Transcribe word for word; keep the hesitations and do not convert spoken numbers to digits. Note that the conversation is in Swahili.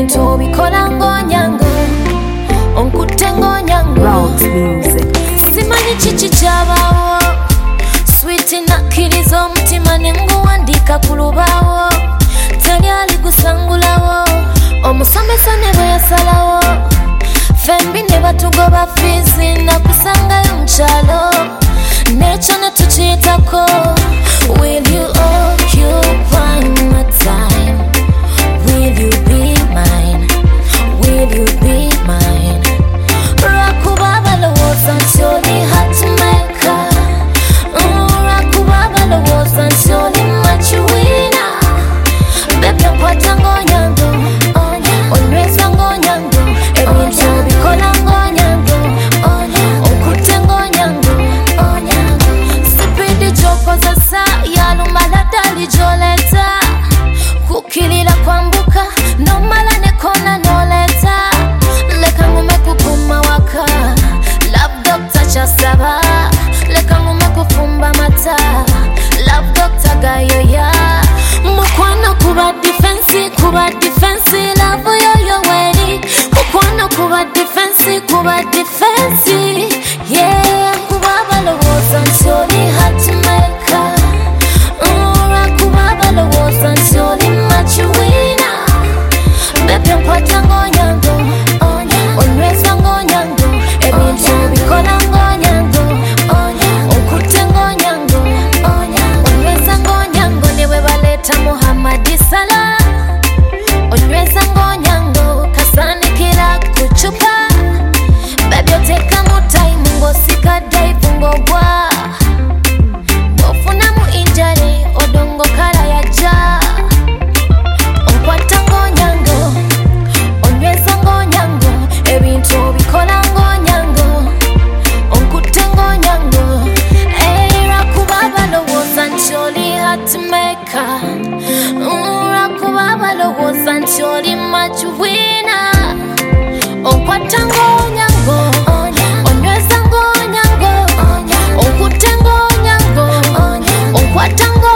ebintu bikola ng'onyango onkutte ng'onyango simanyi kiki kyabaawo switi nakkiriza omutima ne nguwandiika ku lubaawo teri aligusangulawo omusomesa ne bwe yasalawo fembi ne batugoba fiizi nakusangayo mu kyalo n'ekyo ne tukiyitako will you occupy my time will you be mine will you be mine lwakuba balowooza nti oli hatmaker lwakuba balowooza nti oli makiwina bebyo nkwata ng'onyango onyweza ng'onyango ebintu bikola ng'onyango onkutte ng'onyango sipidi gy'okozesa yalumala ddali gy'oleeta kukkirira kwambuka n'omala ne kona n'oleeta leka ngume kukuma waka love doctor kyasaba leka ngume kufumba mata love doctor gayoya mukwano kuba defensi kuba defensi love yoyo weri mukwano kuba defensi kuba defensi yeah kuba balowooza nti oli hatmaker kuba balowooza nti oli makiwina bebyo nkwata ng'onyango onyweza ng'onyango ebintu bikola ng'onyango onkutte ng'onyango onyweza ng'onyango ne bwe baleeta muhammadi sala onyweza ng'onyango kasaanikira ku cupa bebyo teekamu tayimu ng'osika daivu ng'ogwa ofunamu injale odongo kala yajja onkwata ng'onyango onyweza ng'onyango ebintu bikola ng'onyango onkutte ng'onyango lwakuba balowooza nti oli hatmaker lwakuba balowooza nti oli makiwina onkwata ng'onyango onyweza ng'onyango onkutte ng'onyango onkwata ng'onyango